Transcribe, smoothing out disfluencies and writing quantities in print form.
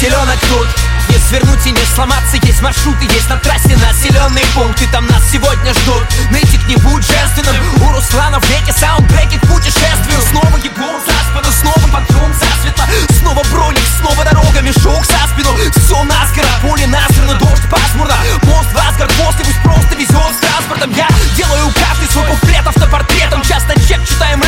селенок тут. Не свернуть и не сломаться, есть маршруты, есть на трассе населенные пункты. Там нас сегодня ждут, нытик не будь женственным. У Руслана в веке саундтреки к путешествию. Снова еблом за спину, снова подъем засветло. Снова броник, снова дорога, мешок за спину. Все наскоро, поле насрано, дождь пасмурно. Мост в Асгард, после пусть просто везет с транспортом. Я делаю каждый свой буклет автопортретом. Часто чек читаем